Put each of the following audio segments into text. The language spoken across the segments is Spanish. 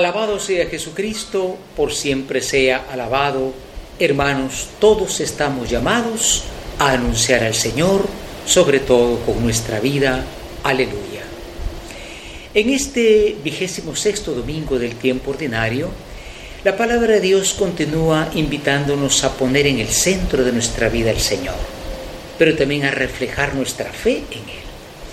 Alabado sea Jesucristo, por siempre sea alabado. Hermanos, todos estamos llamados a anunciar al Señor, sobre todo con nuestra vida. Aleluya. En este 26º domingo del tiempo ordinario, la palabra de Dios continúa invitándonos a poner en el centro de nuestra vida al Señor, pero también a reflejar nuestra fe en Él.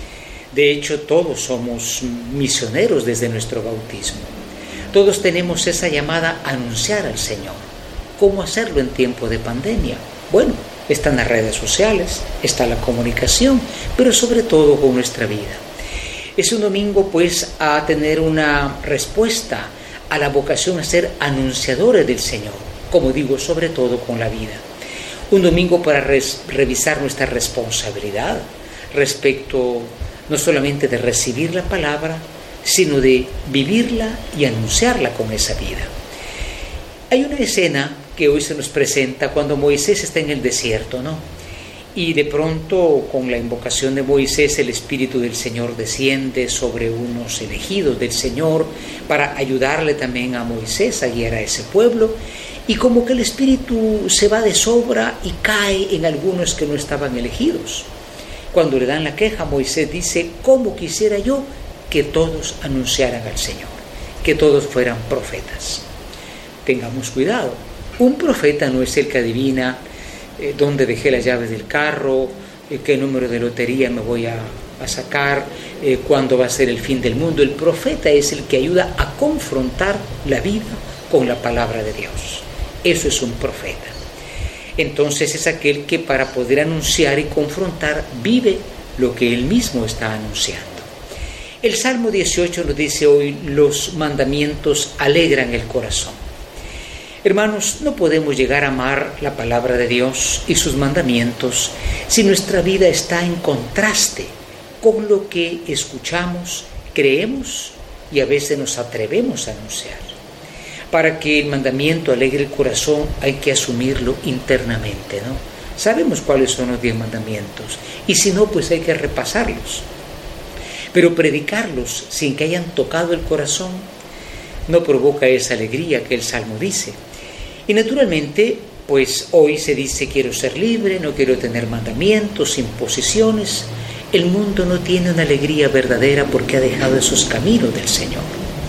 De hecho, todos somos misioneros desde nuestro bautismo. Todos tenemos esa llamada a anunciar al Señor. ¿Cómo hacerlo en tiempo de pandemia? Bueno, están las redes sociales, está la comunicación, pero sobre todo con nuestra vida. Es un domingo, pues, a tener una respuesta a la vocación a ser anunciadores del Señor, como digo, sobre todo con la vida. Un domingo para revisar nuestra responsabilidad respecto no solamente de recibir la palabra, sino de vivirla y anunciarla con esa vida. Hay una escena que hoy se nos presenta cuando Moisés está en el desierto, ¿no? Y de pronto, con la invocación de Moisés, el Espíritu del Señor desciende sobre unos elegidos del Señor para ayudarle también a Moisés a guiar a ese pueblo. Y como que el Espíritu se va de sobra y cae en algunos que no estaban elegidos. Cuando le dan la queja, Moisés dice: ¿cómo quisiera yo que todos anunciaran al Señor, que todos fueran profetas? Tengamos cuidado. Un profeta no es el que adivina dónde dejé las llaves del carro, qué número de lotería me voy a sacar, cuándo va a ser el fin del mundo. El profeta es el que ayuda a confrontar la vida con la palabra de Dios. Eso es un profeta. Entonces es aquel que, para poder anunciar y confrontar, vive lo que él mismo está anunciando. El Salmo 18 nos dice hoy: los mandamientos alegran el corazón. Hermanos, no podemos llegar a amar la palabra de Dios y sus mandamientos si nuestra vida está en contraste con lo que escuchamos, creemos y a veces nos atrevemos a anunciar. Para que el mandamiento alegre el corazón hay que asumirlo internamente, ¿no? Sabemos cuáles son los 10 mandamientos y si no, pues hay que repasarlos. Pero predicarlos sin que hayan tocado el corazón no provoca esa alegría que el Salmo dice. Y naturalmente, pues hoy se dice: quiero ser libre, no quiero tener mandamientos, imposiciones. El mundo no tiene una alegría verdadera porque ha dejado esos caminos del Señor.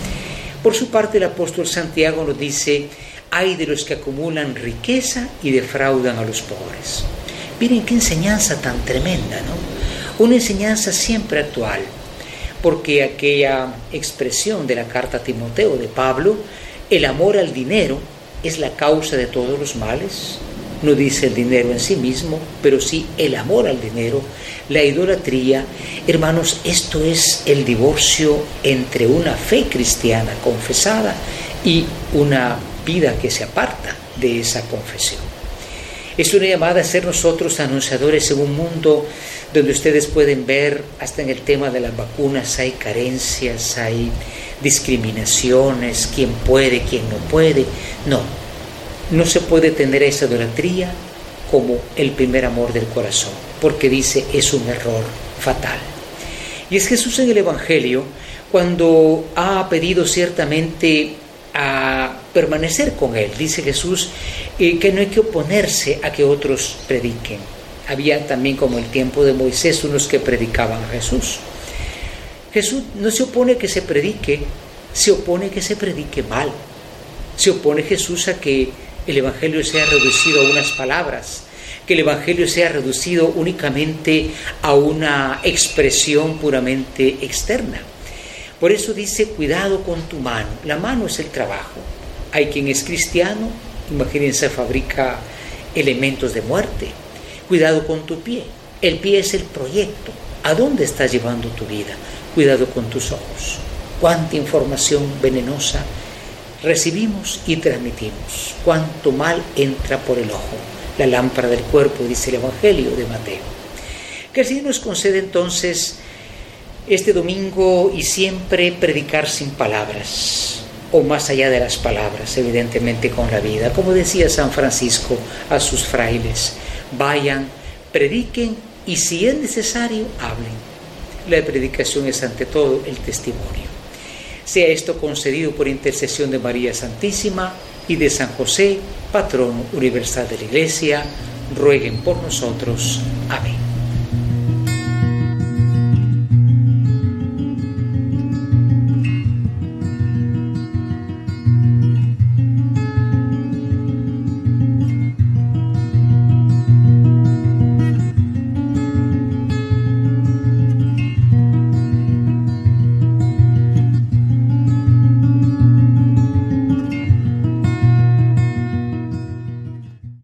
Por su parte, el apóstol Santiago nos dice: ay de los que acumulan riqueza y defraudan a los pobres. Miren qué enseñanza tan tremenda, ¿no? Una enseñanza siempre actual, porque aquella expresión de la carta a Timoteo de Pablo, el amor al dinero es la causa de todos los males. No dice el dinero en sí mismo, pero sí el amor al dinero, la idolatría. Hermanos, esto es el divorcio entre una fe cristiana confesada y una vida que se aparta de esa confesión. Es una llamada a ser nosotros anunciadores en un mundo donde ustedes pueden ver, hasta en el tema de las vacunas, hay carencias, hay discriminaciones, quién puede, quién no puede. No se puede tener esa idolatría como el primer amor del corazón, porque dice: es un error fatal. Y es Jesús en el Evangelio, cuando ha pedido ciertamente a permanecer con Él, dice Jesús que no hay que oponerse a que otros prediquen. Había también, como el tiempo de Moisés, unos que predicaban a Jesús. Jesús no se opone a que se predique, se opone a que se predique mal. Se opone Jesús a que el Evangelio sea reducido a unas palabras, que el Evangelio sea reducido únicamente a una expresión puramente externa. Por eso dice: cuidado con tu mano. La mano es el trabajo. Hay quien es cristiano, imagínense, fabrica elementos de muerte. Cuidado con tu pie. El pie es el proyecto. ¿A dónde estás llevando tu vida? Cuidado con tus ojos. Cuánta información venenosa recibimos y transmitimos. Cuánto mal entra por el ojo. La lámpara del cuerpo, dice el Evangelio de Mateo. Que el Señor nos concede entonces este domingo y siempre predicar sin palabras, o más allá de las palabras, evidentemente con la vida. Como decía San Francisco a sus frailes: vayan, prediquen y si es necesario, hablen. La predicación es ante todo el testimonio. Sea esto concedido por intercesión de María Santísima y de San José, patrono universal de la Iglesia. Rueguen por nosotros. Amén.